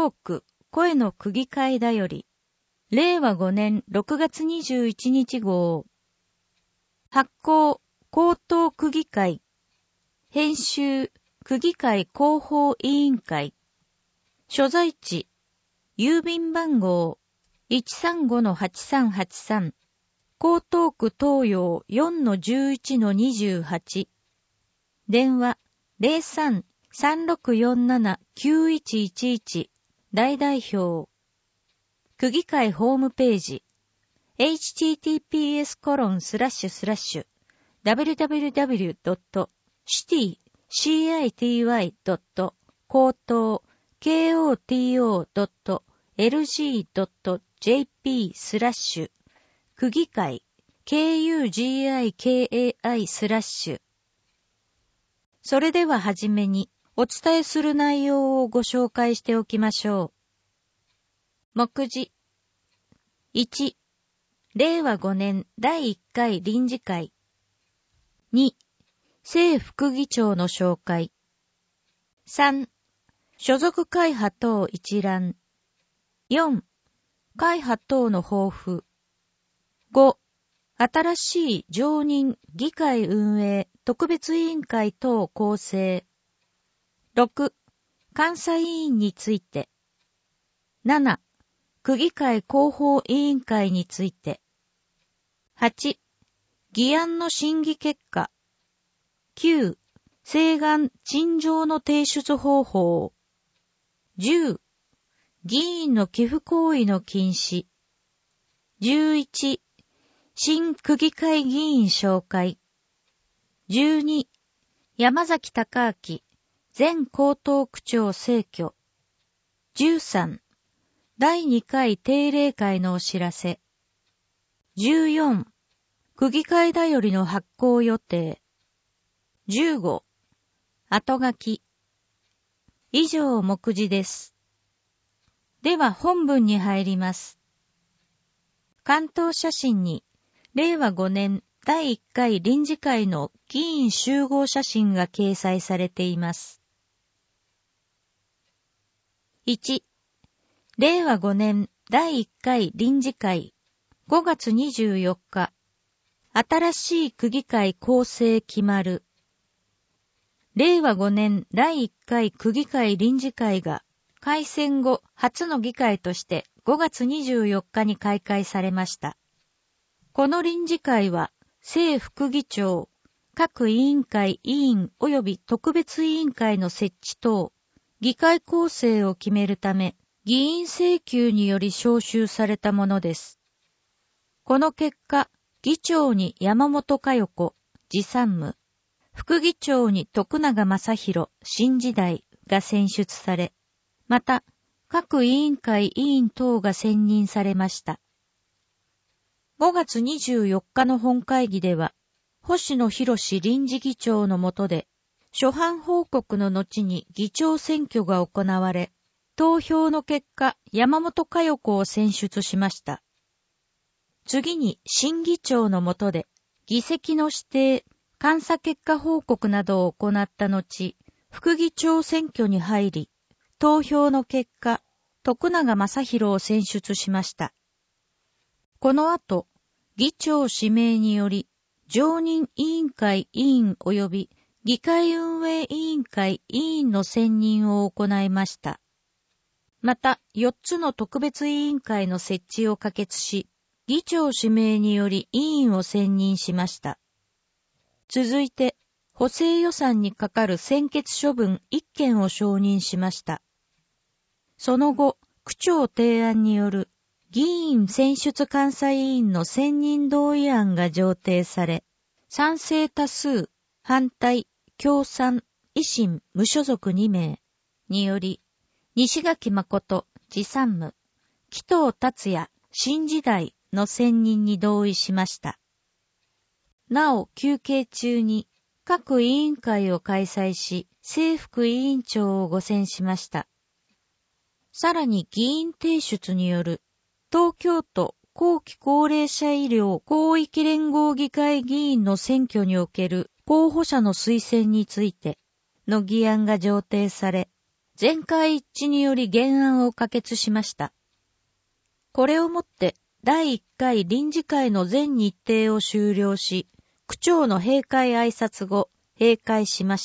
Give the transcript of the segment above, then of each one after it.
東区声の区議会だより、令和5年6月21日号。発行江東区議会。編集区議会広報委員会。所在地郵便番号 135-8383 江東区東洋 4-11-28 電話 03-3647-9111 大代表区議会ホームページ https://www.city-koto.lg.jp/ 区議会 kugikai/ それでははじめにお伝えする内容をご紹介しておきましょう。目次1、令和5年第1回臨時会。2、正副議長の紹介。3、所属会派等一覧。4、会派等の抱負。5、新しい常任議会運営特別委員会等構成。6、監査委員について。7、区議会広報委員会について。8、議案の審議結果。9、請願陳情の提出方法。10、議員の寄付行為の禁止。11、新区議会議員紹介。12、山崎孝明前江東区長逝去。13、第2回定例会のお知らせ。14、区議会だよりの発行予定。15、後書き。以上目次です。では本文に入ります。関東写真に、令和5年第1回臨時会の議員集合写真が掲載されています。1、令和5年第1回臨時会5月24日新しい区議会構成決まる。令和5年第1回区議会臨時会が改選後初の議会として5月24日に開会されました。この臨時会は正副議長、各委員会委員及び特別委員会の設置等、議会構成を決めるため、議員請求により招集されたものです。この結果、議長に山本佳代子、次参務、副議長に徳永正弘、新時代が選出され、また、各委員会委員等が選任されました。5月24日の本会議では、星野博臨時議長の下で、初版報告の後に議長選挙が行われ、投票の結果、山本佳代子を選出しました。次に新議長の下で、議席の指定、監査結果報告などを行った後、副議長選挙に入り、投票の結果、徳永正弘を選出しました。この後、議長指名により、常任委員会委員及び議会運営委員会委員の選任を行いました。また、4つの特別委員会の設置を可決し、議長指名により委員を選任しました。続いて、補正予算に係る専決処分1件を承認しました。その後、区長提案による議員選出監査委員の選任同意案が上呈され、賛成多数、反対、共産、維新、無所属2名により、西垣誠、次参務、紀藤達也、新時代の選任に同意しました。なお、休憩中に各委員会を開催し、正副委員長をご選しました。さらに議員提出による東京都後期高齢者医療広域連合議会議員の選挙における候補者の推薦についての議案が上呈され、 全会一致により原案を可決しました。これをもって第1回臨時会の全日程を終了し、区長の閉会挨拶後、閉会しました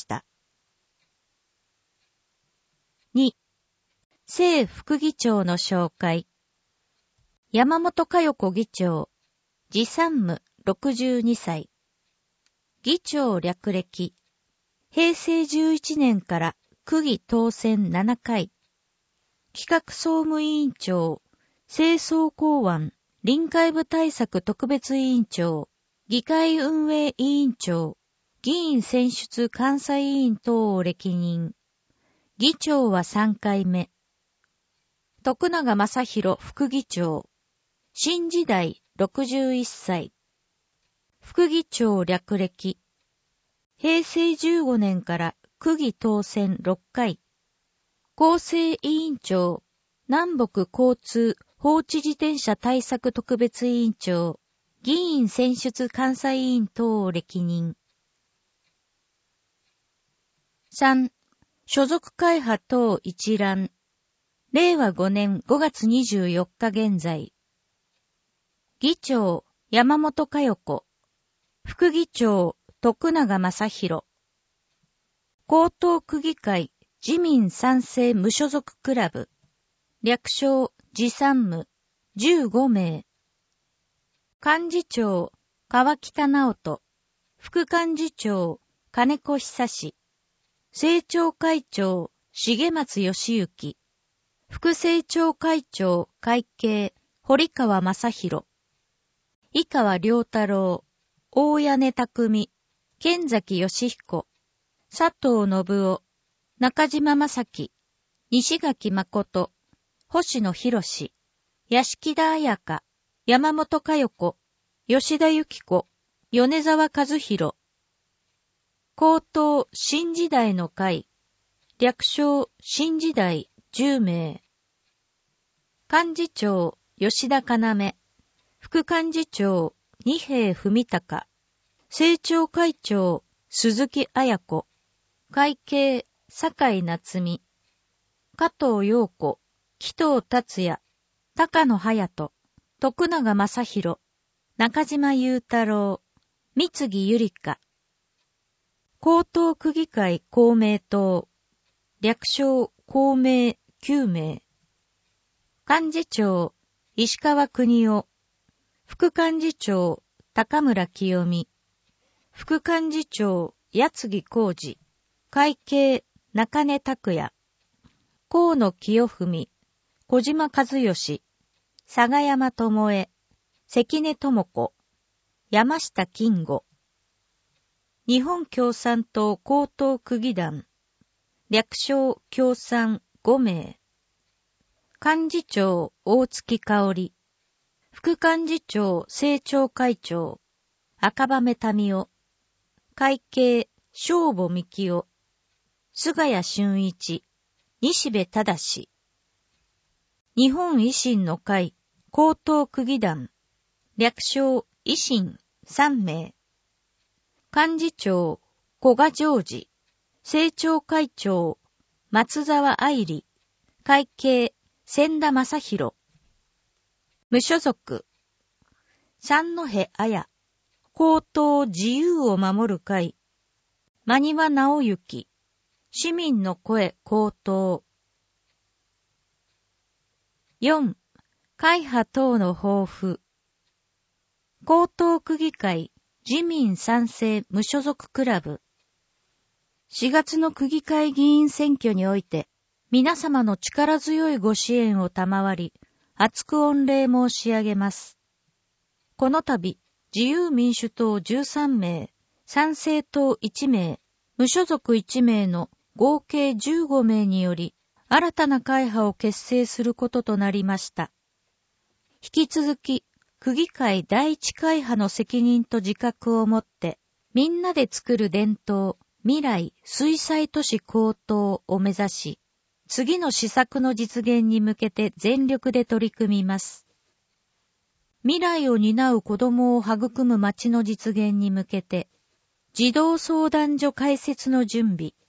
。2、正副議長の紹介。山本佳代子議長、次参務62歳。議長略歴。平成11年から区議当選7回。企画総務委員長、清掃公安、臨海部対策特別委員長、議会運営委員長、議員選出監査委員等を歴任。議長は3回目。徳永正弘副議長。新時代61歳。副議長略歴。平成15年から区議当選6回。構成委員長。南北交通放置自転車対策特別委員長。議員選出監査委員等を歴任。3. 所属会派等一覧。令和5年5月24日現在。議長、山本佳代子。副議長、徳永正弘。江東区議会、自民賛成無所属クラブ。略称、次参務、15名。幹事長、川北直人。副幹事長、金子久志。政調会長、重松義行。副政調会長、会計、堀川正弘。井川良太郎、大屋根匠、剣崎義彦、佐藤信夫、中島正樹、西垣誠、星野博士、屋敷田彩香、山本佳代子、吉田由紀子、米沢和弘。高等新時代の会、略称新時代10名。幹事長、吉田要。副幹事長、二瓶文隆。政調会長、鈴木彩子。会計、酒井夏美。加藤陽子、紀藤達也。高野隼人。徳永正弘。中島裕太郎。三木ゆりか。江東区議会公明党。略称公明9名。幹事長、石川邦夫。副幹事長、高村清美。副幹事長、矢継浩二。会計、中根拓也。河野清文。小島和義。佐賀山智恵。関根智子。山下金吾。日本共産党江東区議団。略称共産5名。幹事長大月香織。副幹事長政調会長赤羽民夫。会計正保幹夫。菅谷俊一。西部忠。日本維新の会江東区議団。略称維新3名。幹事長古賀常時。政調会長松沢愛理。会計千田正弘。無所属。三戸彩。公党自由を守る会。真庭直之。市民の声公党。4. 会派等の抱負。江東区議会自民賛成無所属クラブ。4月の区議会議員選挙において、皆様の力強いご支援を賜り、厚く御礼申し上げます。この度、自由民主党13名、参政党1名、無所属1名の合計15名により、新たな会派を結成することとなりました。引き続き、区議会第一会派の責任と自覚をもって、みんなで作る伝統、未来、水災都市高等を目指し、次の施策の実現に向けて全力で取り組みます。未来を担う子供を育む町の実現に向けて、児童相談所開設の準備、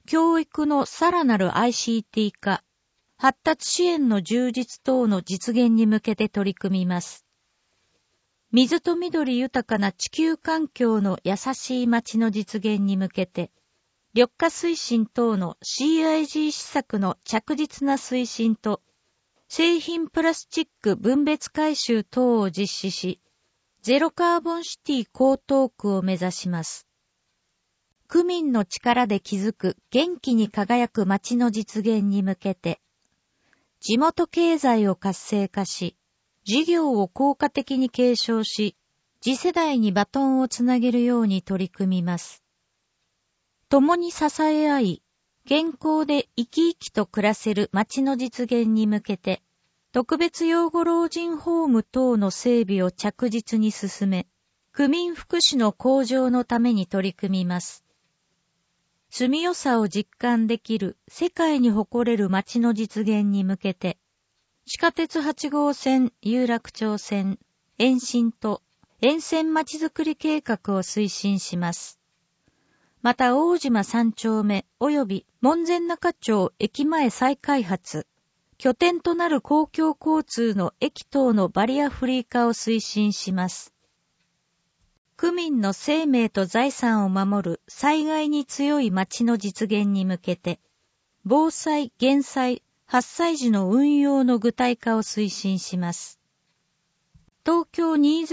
教育のさらなる ICT 化、発達支援の充実等の実現に向けて取り組みます。水と緑豊かな地球環境の優しい街の実現に向けて、緑化推進等の CIG 施策の着実な推進と、製品プラスチック分別回収等を実施し、ゼロカーボンシティ江東区を目指します。区民の力で築く元気に輝く街の実現に向けて、地元経済を活性化し、事業を効果的に継承し、次世代にバトンをつなげるように取り組みます。共に支え合い、健康で生き生きと暮らせる街の実現に向けて、特別養護老人ホーム等の整備を着実に進め、区民福祉の向上のために取り組みます。住みよさを実感できる世界に誇れる街の実現に向けて、地下鉄8号線有楽町線延伸と沿線まちづくり計画を推進します。また大島3丁目及び門前仲町駅前再開発、拠点となる公共交通の駅等のバリアフリー化を推進します。区民の生命と財産を守る災害に強い街の実現に向けて、防災・減災、発災時の運用の具体化を推進します。東京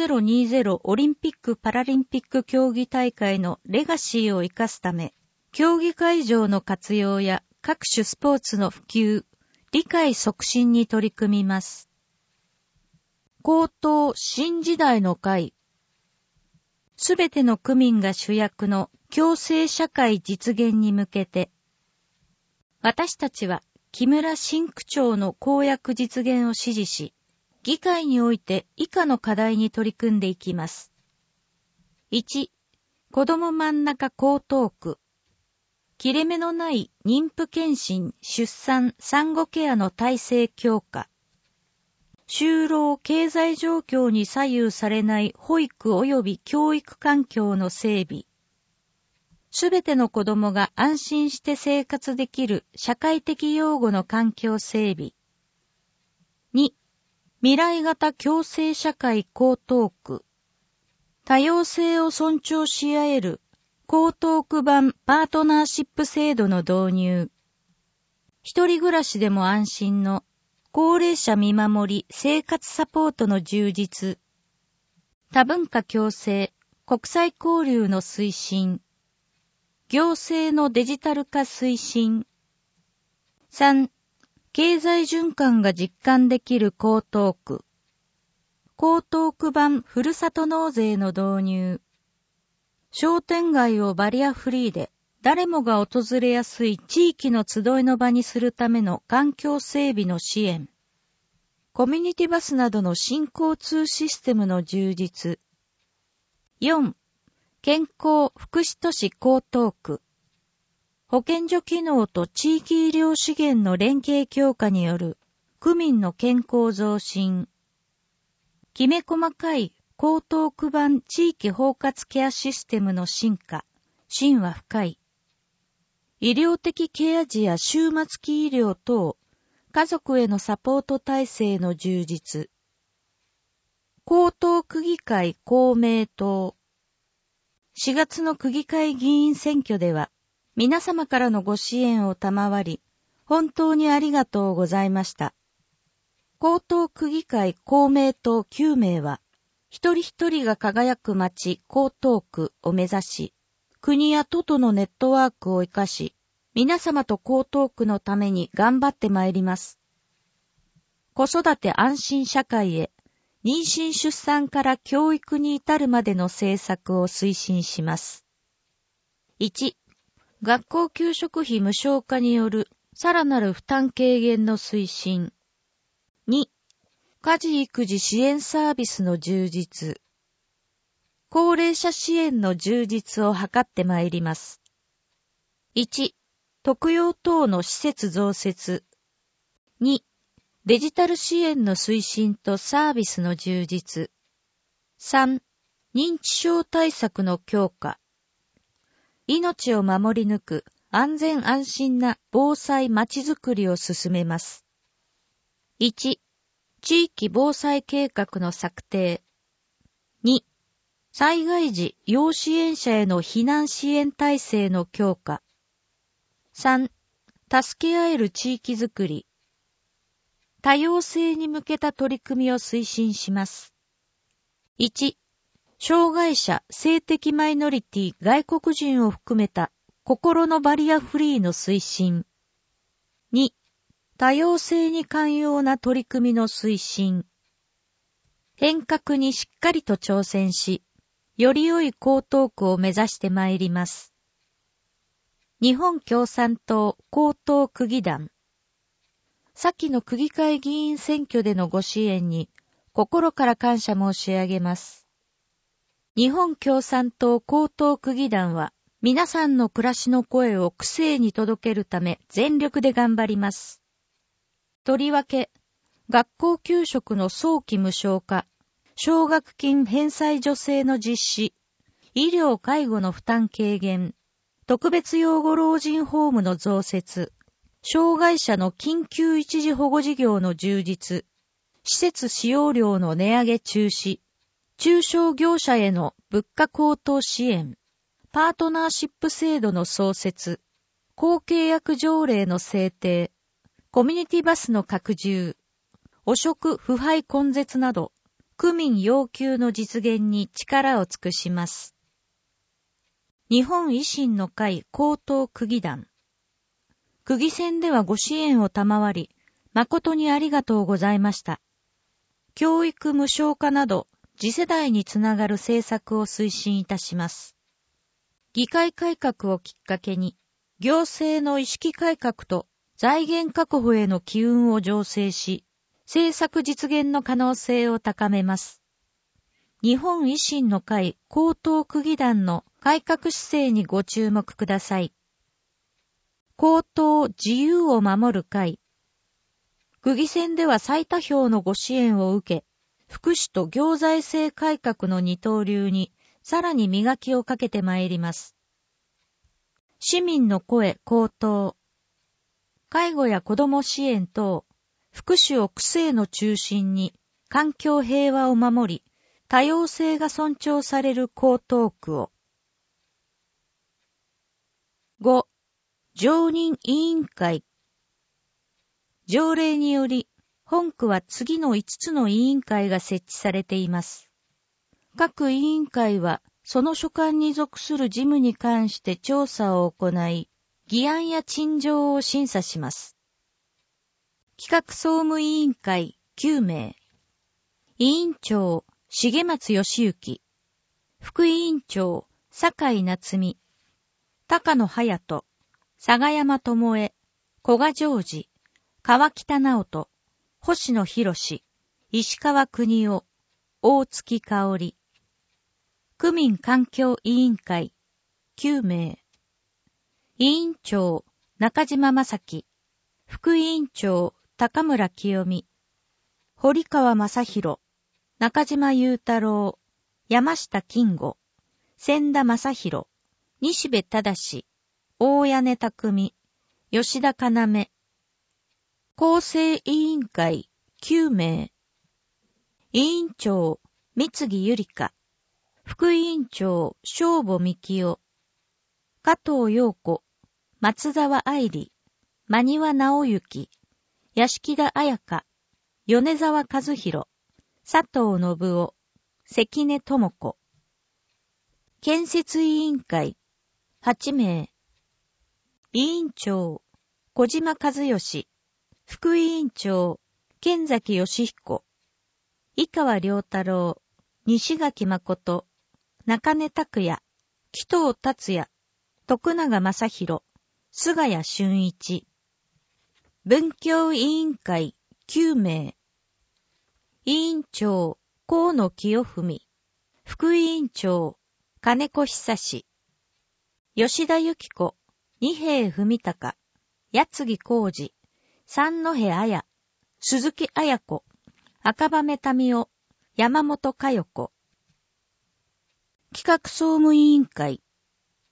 2020オリンピック・パラリンピック競技大会のレガシーを生かすため、競技会場の活用や各種スポーツの普及、理解促進に取り組みます。高等新時代の会。すべての区民が主役の共生社会実現に向けて、私たちは木村新区長の公約実現を指示し、議会において以下の課題に取り組んでいきます。1、子ども真ん中江東区。切れ目のない妊婦健診、出産、産後ケアの体制強化。就労経済状況に左右されない保育及び教育環境の整備。すべての子どもが安心して生活できる社会的養護の環境整備。2、未来型共生社会江東区。多様性を尊重し合える江東区版パートナーシップ制度の導入。一人暮らしでも安心の高齢者見守り生活サポートの充実。多文化共生、国際交流の推進。行政のデジタル化推進。3、経済循環が実感できる江東区。江東区版ふるさと納税の導入。商店街をバリアフリーで誰もが訪れやすい地域の集いの場にするための環境整備の支援。コミュニティバスなどの新交通システムの充実。4、健康福祉都市江東区。保健所機能と地域医療資源の連携強化による区民の健康増進。きめ細かい江東区版地域包括ケアシステムの進化、深は深い。医療的ケア児や終末期医療等、家族へのサポート体制の充実。江東区議会公明党。4月の区議会議員選挙では、皆様からのご支援を賜り、本当にありがとうございました。江東区議会公明党9名は、一人一人が輝く街江東区を目指し、国や都とのネットワークを生かし、皆様と江東区のために頑張ってまいります。子育て安心社会へ、妊娠出産から教育に至るまでの政策を推進します。1、学校給食費無償化によるさらなる負担軽減の推進。2、家事育児支援サービスの充実。高齢者支援の充実を図ってまいります。1、特養等の施設増設。2、デジタル支援の推進とサービスの充実。3、認知症対策の強化。命を守り抜く安全安心な防災まちづくりを進めます。1、地域防災計画の策定。2、災害時要支援者への避難支援体制の強化。3、助け合える地域づくり。多様性に向けた取り組みを推進します。1、障害者、性的マイノリティ、外国人を含めた心のバリアフリーの推進。2、多様性に寛容な取り組みの推進。変革にしっかりと挑戦し、より良い江東区を目指してまいります。日本共産党江東区議団。先の区議会議員選挙でのご支援に心から感謝申し上げます。日本共産党江東区議団は皆さんの暮らしの声を区政に届けるため全力で頑張ります。とりわけ、学校給食の早期無償化、奨学金返済助成の実施、医療介護の負担軽減、特別養護老人ホームの増設、障害者の緊急一時保護事業の充実、施設使用料の値上げ中止、中小業者への物価高騰支援、パートナーシップ制度の創設、公契約条例の制定、コミュニティバスの拡充、汚職腐敗根絶など、区民要求の実現に力を尽くします。日本維新の会江東区議団。区議選ではご支援を賜り、誠にありがとうございました。教育無償化など、次世代につながる政策を推進いたします。議会改革をきっかけに、行政の意識改革と財源確保への機運を醸成し、政策実現の可能性を高めます。日本維新の会江東区議団の改革姿勢にご注目ください。江東自由を守る会。区議選では最多票のご支援を受け、福祉と行財政改革の二刀流にさらに磨きをかけてまいります。市民の声江東。介護や子ども支援等、福祉を区政の中心に環境平和を守り、多様性が尊重される江東区を。5. 常任委員会。条例により、本区は次の5つの委員会が設置されています。各委員会は、その所管に属する事務に関して調査を行い、議案や陳情を審査します。企画総務委員会9名。委員長、重松義之。副委員長、酒井夏美。高野隼人。佐賀山智恵。古賀ジョージ。川北直人。星野博士。石川邦夫。大月香織。区民環境委員会9名。委員長、中島正樹。副委員長、高村清美。堀川正宏。中島裕太郎。山下金吾。千田正宏。西部忠。大屋根匠。吉田要。構成委員会9名。委員長、三木ゆりか。副委員長、正保幹夫。加藤陽子。松沢愛理。真庭直之。屋敷田彩香。米沢和弘。佐藤信夫。関根智子。建設委員会8名。委員長、小島和義。副委員長、剣崎義彦。井川良太郎。西垣誠。中根拓也。紀藤達也。徳永正宏。菅谷俊一。文教委員会9名。委員長、河野清文。副委員長、金子久志。吉田由紀子。二瓶文隆。八木浩二。三戸彩。鈴木彩子。赤羽民夫。山本佳代子。企画総務委員会。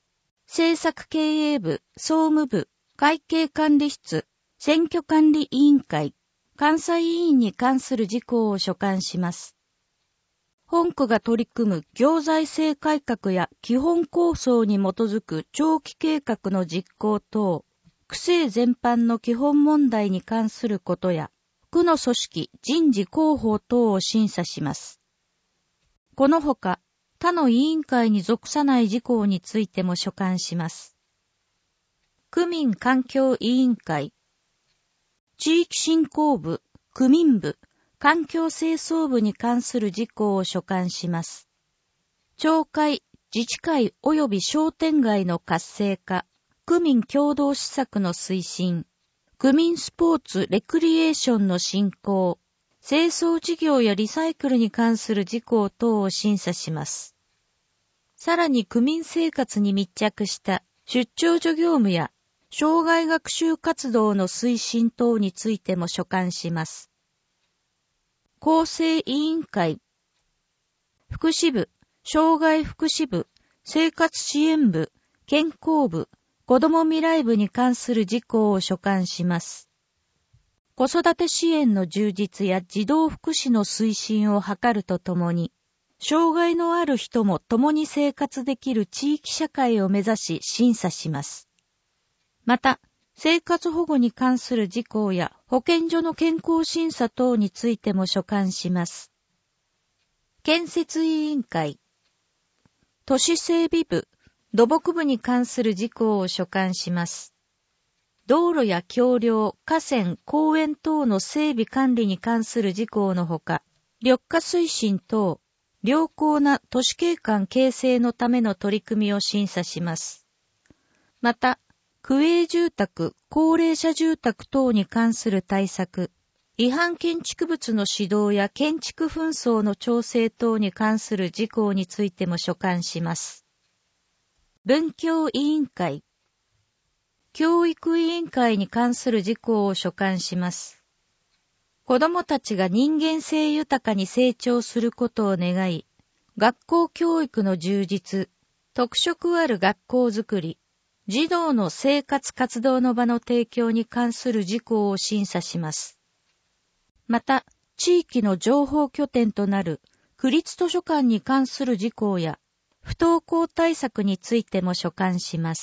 政策経営部、総務部、会計管理室、選挙管理委員会、監査委員に関する事項を所管します。本区が取り組む行財政改革や基本構想に基づく長期計画の実行等、区政全般の基本問題に関することや、区の組織、人事広報等を審査します。このほか、他の委員会に属さない事項についても所管します。区民環境委員会、地域振興部、区民部、環境清掃部に関する事項を所管します。町会、自治会及び商店街の活性化、区民共同施策の推進、区民スポーツ・レクリエーションの振興、清掃事業やリサイクルに関する事項等を審査します。さらに区民生活に密着した出張所業務や生涯学習活動の推進等についても所管します。厚生委員会、福祉部、障害福祉部、生活支援部、健康部、子ども未来部に関する事項を所管します。子育て支援の充実や児童福祉の推進を図るとともに、障害のある人も共に生活できる地域社会を目指し審査します。また、生活保護に関する事項や保健所の健康審査等についても所管します。建設委員会、都市整備部、土木部に関する事項を所管します。道路や橋梁、河川、公園等の整備管理に関する事項のほか、緑化推進等、良好な都市景観形成のための取り組みを審査します。また、区営住宅、高齢者住宅等に関する対策、違反建築物の指導や建築紛争の調整等に関する事項についても所管します。文教委員会、教育委員会に関する事項を所管します。子どもたちが人間性豊かに成長することを願い、学校教育の充実、特色ある学校づくり、児童の生活活動の場の提供に関する事項を審査します。また、地域の情報拠点となる区立図書館に関する事項や、不登校対策についても所管します。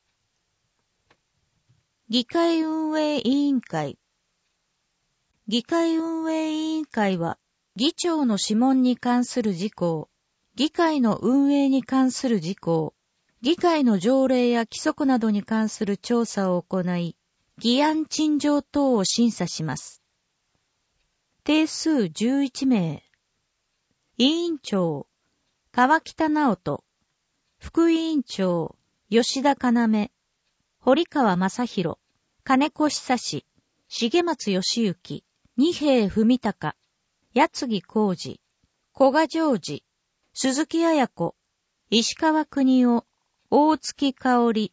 議会運営委員会。議会運営委員会は、議長の諮問に関する事項、議会の運営に関する事項、議会の条例や規則などに関する調査を行い、議案陳情等を審査します。定数11名。委員長、川北直人。副委員長、吉田要。堀川正宏。金子久志。重松義行。二瓶文隆。八木浩二。古賀ジョージ。鈴木彩子。石川邦夫。大月香織。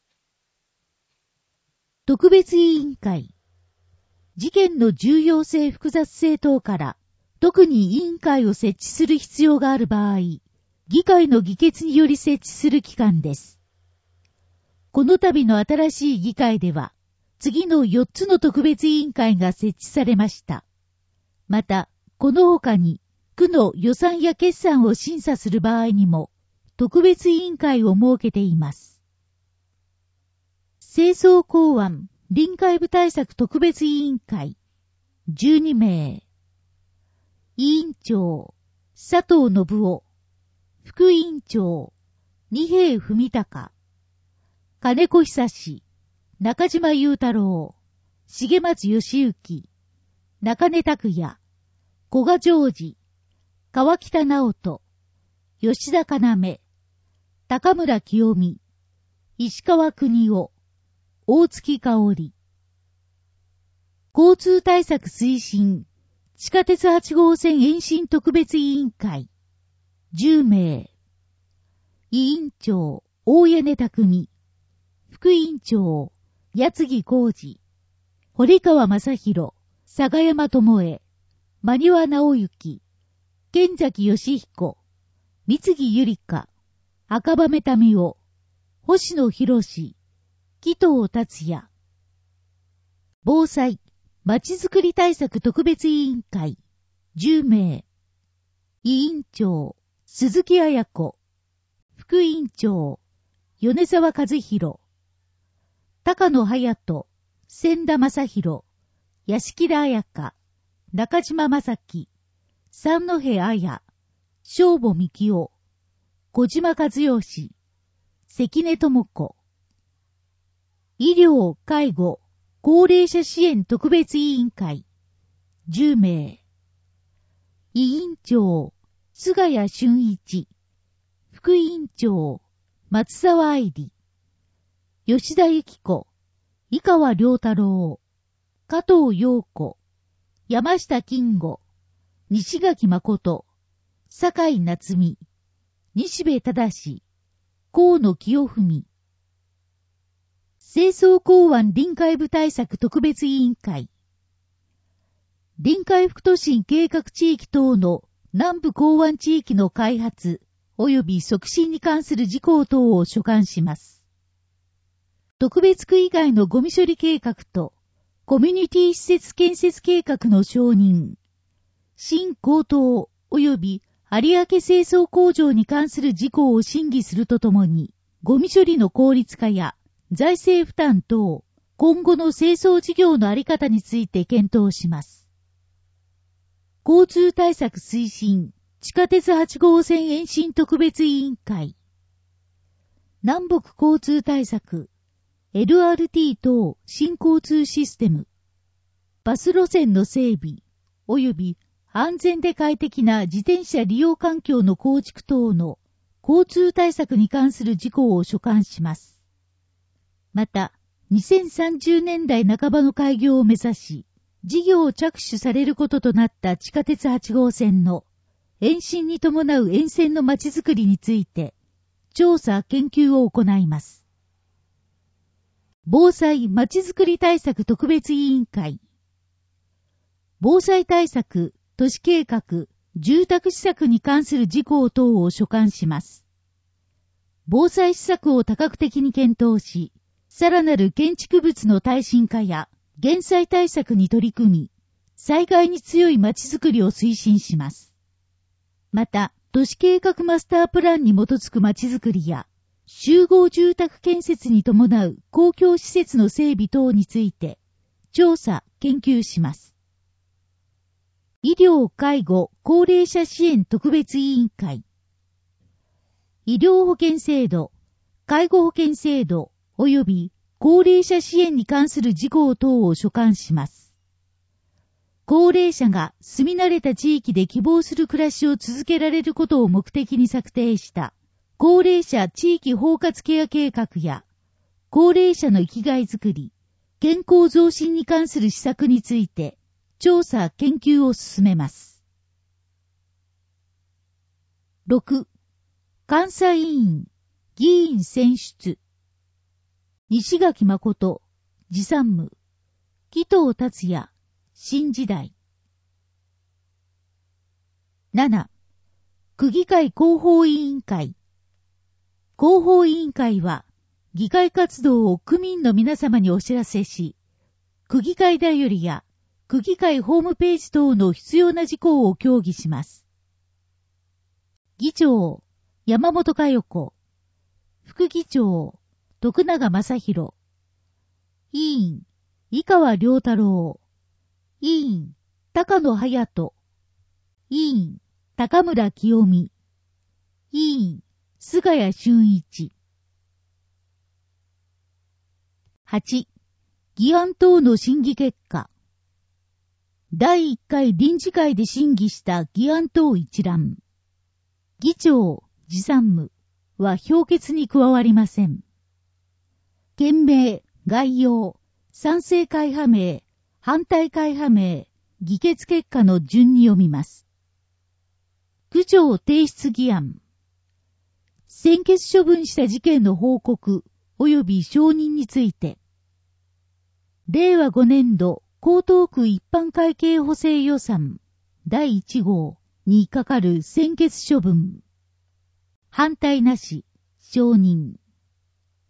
特別委員会。事件の重要性複雑性等から、特に委員会を設置する必要がある場合、議会の議決により設置する機関です。この度の新しい議会では、次の4つの特別委員会が設置されました。また、この他に、区の予算や決算を審査する場合にも、特別委員会を設けています。清掃公安臨海部対策特別委員会12名。委員長佐藤信夫。副委員長二瓶文隆。金子久志。中島裕太郎。重松義行。中根拓也。古賀ジョージ。川北直人。吉田要。高村清美。石川邦夫。大月香織。交通対策推進地下鉄8号線延伸特別委員会10名。委員長大屋根匠。副委員長八木浩二。堀川正宏。佐賀山智恵。真庭直之。剣崎義彦。三木ゆりか。赤羽民夫。 星野博士、紀藤達也。防災、まちづくり対策特別委員会、10名。委員長、鈴木彩子。副委員長、米沢和弘。高野隼人、千田正宏、屋敷田彩香、中島正樹、三戸彩、正母幹夫、小島和義、関根智子。医療・介護・高齢者支援特別委員会、10名。委員長、菅谷俊一。副委員長、松沢愛理。吉田由紀子、井川良太郎、加藤陽子、山下金吾、西垣誠、坂井夏美、西部忠、河野清文。清掃港湾臨海部対策特別委員会。臨海副都心計画地域等の南部港湾地域の開発及び促進に関する事項等を所管します。特別区以外のゴミ処理計画とコミュニティ施設建設計画の承認、新高等及び有明清掃工場に関する事項を審議するとともに、ゴミ処理の効率化や財政負担等、今後の清掃事業のあり方について検討します。交通対策推進、地下鉄8号線延伸特別委員会。南北交通対策、LRT 等新交通システム、バス路線の整備、及び安全で快適な自転車利用環境の構築等の交通対策に関する事項を所管します。また、2030年代半ばの開業を目指し、事業を着手されることとなった地下鉄8号線の延伸に伴う沿線のまちづくりについて、調査・研究を行います。防災・まちづくり対策特別委員会。防災対策、都市計画、住宅施策に関する事項等を所管します。防災施策を多角的に検討し、さらなる建築物の耐震化や減災対策に取り組み、災害に強いまちづくりを推進します。また、都市計画マスタープランに基づくまちづくりや、集合住宅建設に伴う公共施設の整備等について、調査・研究します。医療・介護・高齢者支援特別委員会。医療保険制度、介護保険制度及び高齢者支援に関する事項等を所管します。高齢者が住み慣れた地域で希望する暮らしを続けられることを目的に策定した高齢者地域包括ケア計画や高齢者の生きがいづくり、健康増進に関する施策について調査・研究を進めます。6. 監査委員、議員選出。西垣誠、持参務。紀藤達也、新時代。7. 区議会広報委員会。広報委員会は、議会活動を区民の皆様にお知らせし、区議会だよりや、区議会ホームページ等の必要な事項を協議します。議長、山本佳代子。副議長、徳永正宏。委員、井川良太郎。委員、高野隼人。委員、高村清美。委員、菅谷俊一。8. 議案等の審議結果。第1回臨時会で審議した議案等一覧。議長、持参務は評決に加わりません。件名、概要、賛成会派名、反対会派名、議決結果の順に読みます。区長提出議案。専決処分した事件の報告及び承認について、令和5年度江東区一般会計補正予算第1号にかかる専決処分。反対なし、承認。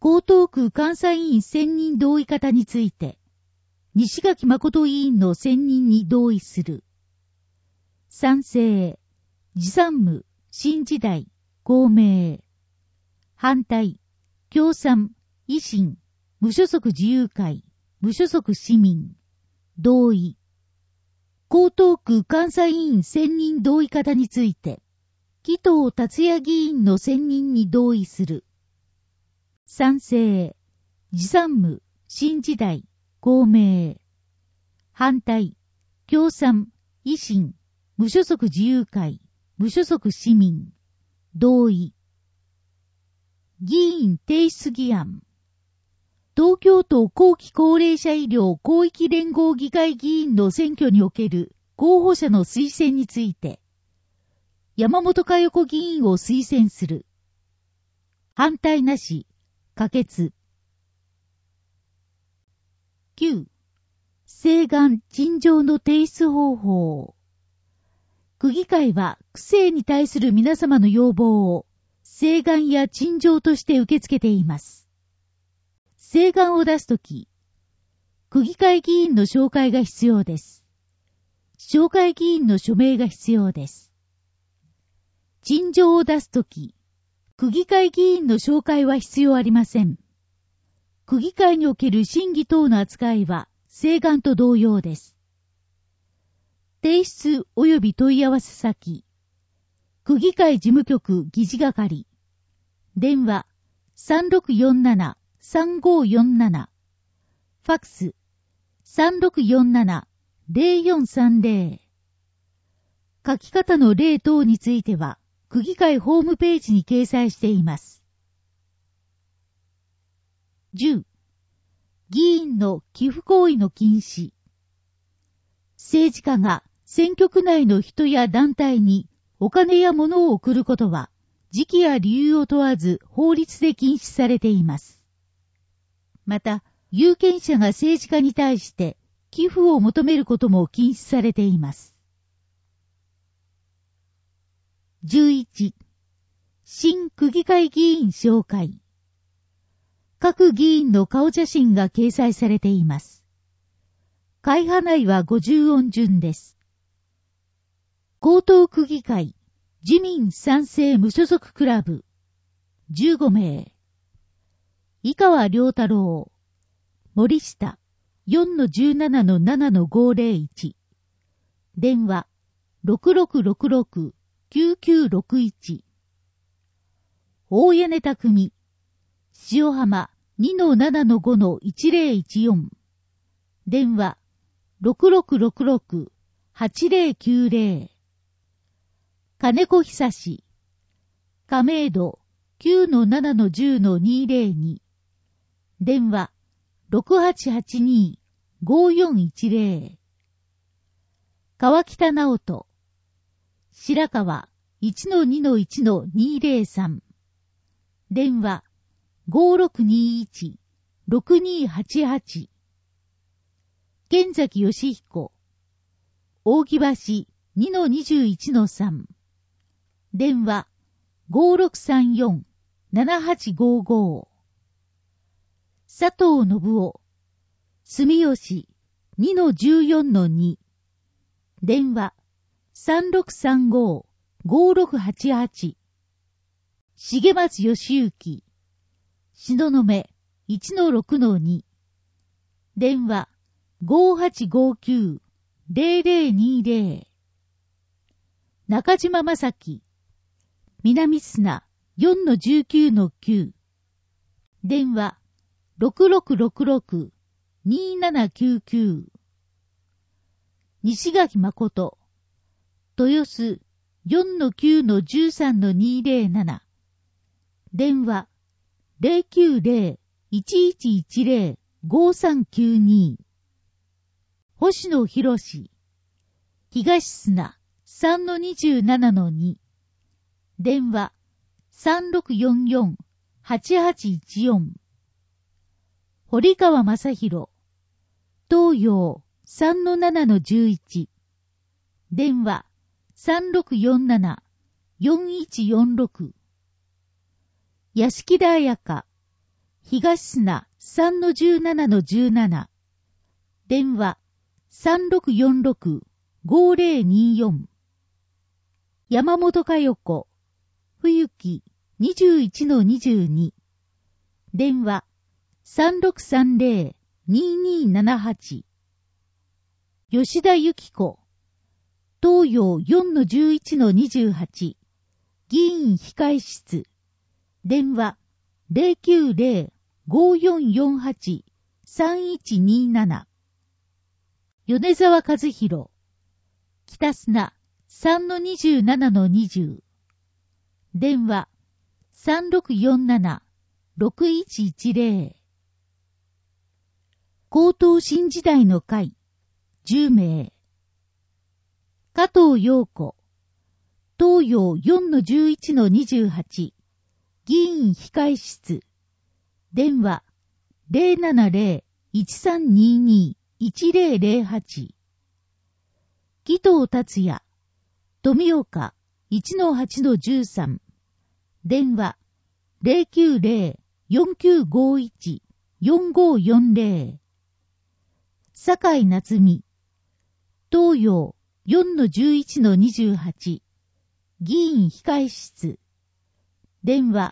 江東区監査委員選任同意方について、西垣誠委員の選任に同意する。賛成、自産務、新時代、公明。反対、共産、維新、無所属自由会、無所属市民。同意。江東区監査委員選任同意方について、紀藤達也議員の選任に同意する。賛成、自産務、新時代、公明。反対、共産、維新、無所属自由会、無所属市民。同意。議員提出議案。東京都後期高齢者医療広域連合議会議員の選挙における候補者の推薦について、山本佳代子議員を推薦する。反対なし、可決。9. 請願陳情の提出方法。区議会は区政に対する皆様の要望を請願や陳情として受け付けています。請願を出すとき、区議会議員の紹介が必要です。紹介議員の署名が必要です。陳情を出すとき、区議会議員の紹介は必要ありません。区議会における審議等の扱いは請願と同様です。提出及び問い合わせ先、区議会事務局議事係、電話 3647-3547、ファックス 3647-0430。書き方の例等については、区議会ホームページに掲載しています。10. 議員の寄付行為の禁止。政治家が選挙区内の人や団体にお金や物を送ることは、時期や理由を問わず法律で禁止されています。また、有権者が政治家に対して寄付を求めることも禁止されています。11. 新区議会議員紹介。各議員の顔写真が掲載されています。会派内は50音順です。江東区議会、自民賛成無所属クラブ、15名。井川良太郎、森下、4-17-7-501。電話、6666-9961。大屋根匠、塩浜 2-7-5-1014。電話、6666-8090。金子久志、亀戸 9-7-10-202。電話、6882-5410。川北直人、白川 1-2-1-203。電話、5621-6288。剣崎義彦、大木橋 2-21-3。電話、5634-7855。佐藤信夫、住吉 2-14-2。電話、3635-5688。重松義行、東雲 1-6-2。電話、5859-0020。中島正樹、南砂 4-19-9。電話、6666-2799。西垣誠、豊洲 4-9-13-207。電話、090-1110-5392。星野博士、東砂 3-27-2。電話、3644-8814。堀川正宏、東洋 3-7-11。電話、3647-4146。屋敷田彩香、 東砂 3-17-17。電話 3646-5024。山本佳代子、冬木 21-22。電話 3630-2278。吉田由紀子、東洋 4-11-28。議員控室。電話 090-5448-3127。米沢和弘、北砂 3-27-20。電話 3647-6110。高等新時代の会、10名。加藤陽子、東洋 4-11-28。議員控室。電話 070-1322-1008。紀藤達也、富岡 1-8-13。電話 090-4951-4540。酒井夏美、東洋 4-11-28。議員控室。電話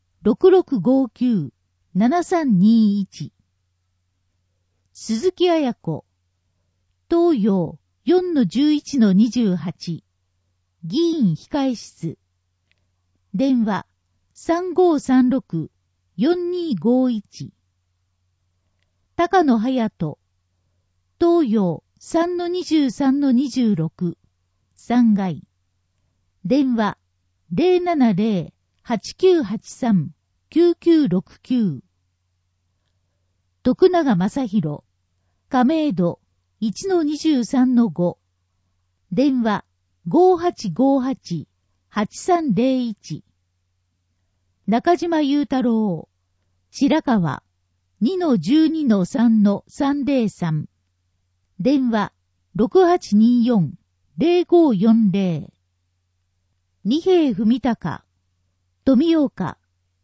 6659-7321。鈴木彩子、東洋 4-11-28。議員控室。電話 3536-4251。高野隼人、東洋 3-23-26。3階。電話 070-8983-9969。徳永正宏、亀戸 1-23-5。電話 5858-8301。中島裕太郎、白川 2-12-3-303。電話 6824-0540。二平文隆、富岡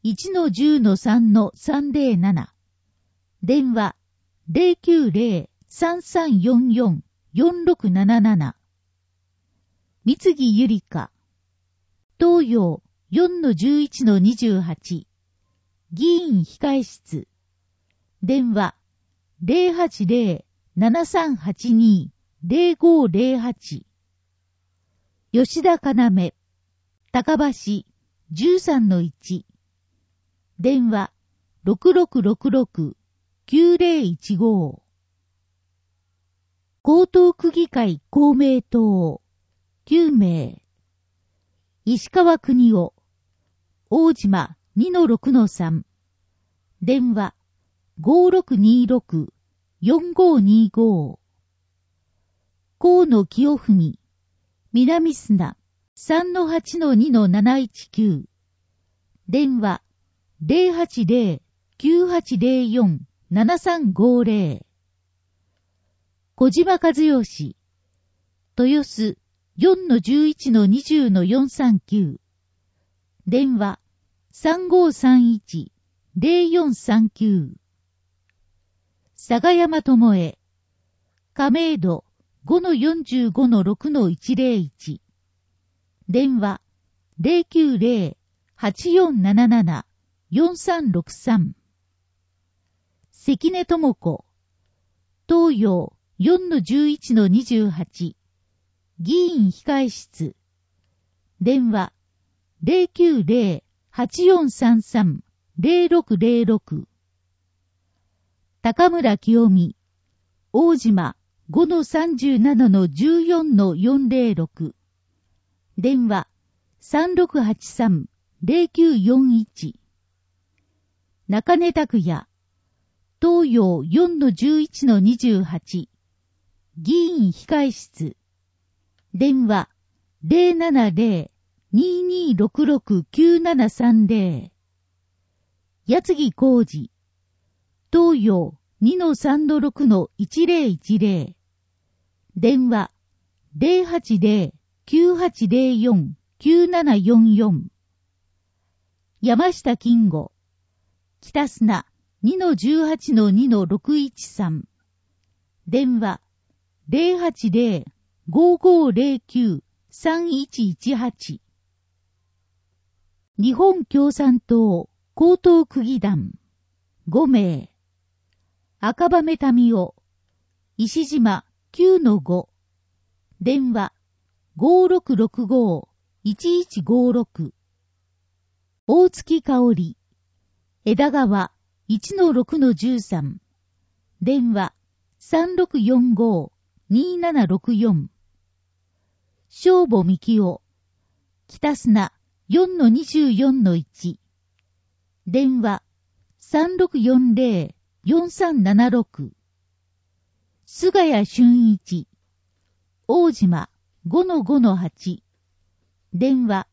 1-10-3-307。電話 090-3344-4677。三木ゆりか、東洋 4-11-28。議員控室。電話 080-7382-0508。吉田要、高橋 13-1。電話 6666-9015。江東区議会公明党9名。石川邦夫、大島 2-6-3。電話 5626-4525。河野清文、南砂 3-8-2-719。電話 080-9804-7350。小島和義、豊洲 4-11-20-439。電話 3531-0439。佐賀山智恵、亀戸 5-45-6-101。電話 090-8477-4363。関根智子、東洋 4-11-28。議員控室。電話 090-8433-0606。高村清美、大島 5-37-14-406。電話 3683-0941。中根拓也、東洋 4-11-28。議員控室。電話 070-2266-9730。矢継浩二、東洋 2-3-6-1010。電話 080-9804-9744。山下金吾、北砂 2-18-2-613。電話080-5509-3118。日本共産党高等区議団5名。赤羽民夫、石島 9-5。電話5665-1156。大月香織、枝川 1-6-13。電話3645-2764。正母幹夫、北砂 4-24-1。電話3640-4376。菅谷俊一、大島 5-5-8。電話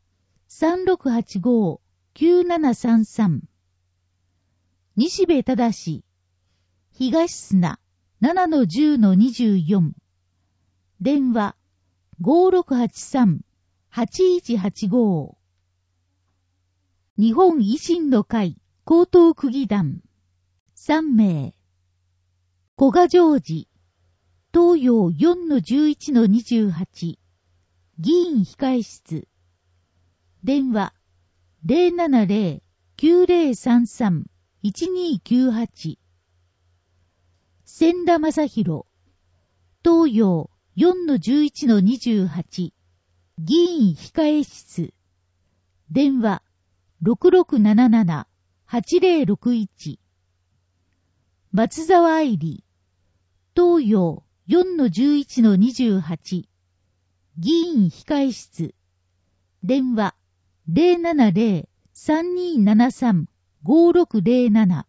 3685-9733。西部忠、東砂 7-10-24。電話5683-8185。日本維新の会高等区議団3名。古賀ジョージ、東洋 4-11-28。議員控室。電話070-9033-1298。千田正宏、東洋 4-11-28。議員控室。電話6677-8061。松沢愛理、東洋 4-11-28。議員控室。電話070-3273-5607。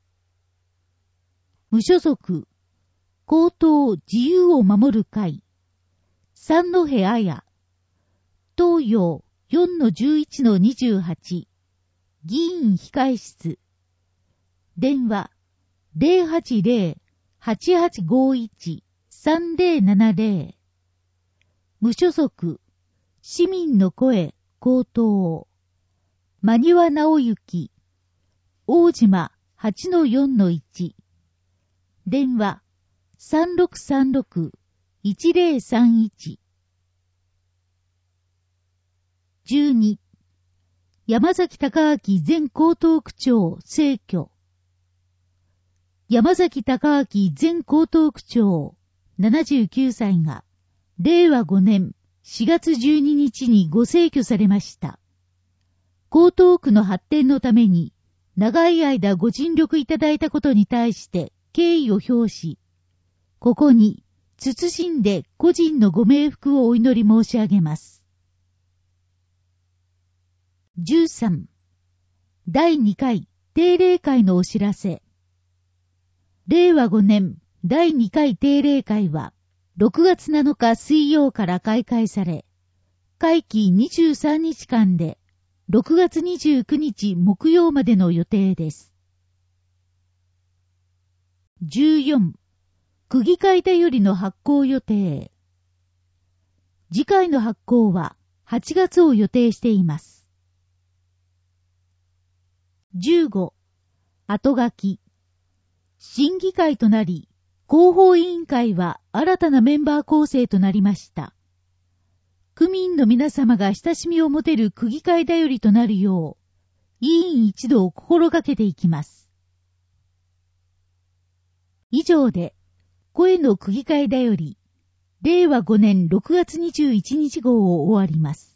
無所属、高等自由を守る会、三戸彩、東洋 4-11-28。議員控室。電話080-8851-3070。無所属、市民の声高等、間庭直之、大島 8-4-1。電話3636-1031。12、山崎隆明前江東区長逝去。山崎隆明前江東区長79歳が令和5年4月12日にご逝去されました。江東区の発展のために長い間ご尽力いただいたことに対して敬意を表し、ここに謹んで個人のご冥福をお祈り申し上げます。13、第2回定例会のお知らせ。令和5年第2回定例会は6月7日水曜から開会され、会期23日間で6月29日木曜までの予定です。14、区議会だよりの発行予定。次回の発行は8月を予定しています。15、後書き。審議会となり、広報委員会は新たなメンバー構成となりました。区民の皆様が親しみを持てる区議会だよりとなるよう、委員一同心がけていきます。以上で、声の区議会だより、令和5年6月21日号を終わります。